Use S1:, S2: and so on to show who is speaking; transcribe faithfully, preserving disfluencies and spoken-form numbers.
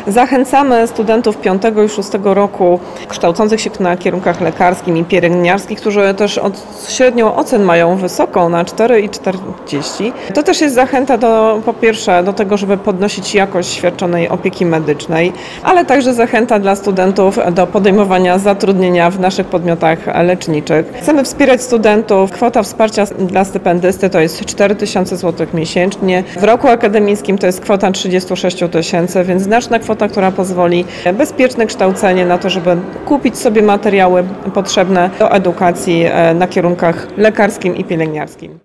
S1: Zachęcamy studentów piątego i szóstego roku kształcących się na kierunkach lekarskim i pielęgniarskich, którzy też od średnią ocen mają wysoką na cztery i czterdzieści. To też jest zachęta do, po pierwsze do tego, żeby podnosić jakość świadczonej opieki medycznej, ale także zachęta dla studentów do podejmowania zatrudnienia w naszych podmiotach leczniczych. Chcemy wspierać studentów. Kwota wsparcia dla stypendysty to jest cztery tysiące złotych miesięcznie. W roku akademickim to jest kwota trzydzieści sześć tysięcy, więc znaczna kwota, która pozwoli bezpieczne kształcenie na to, żeby kupić sobie materiały potrzebne do edukacji na kierunkach lekarskim i pielęgniarskim.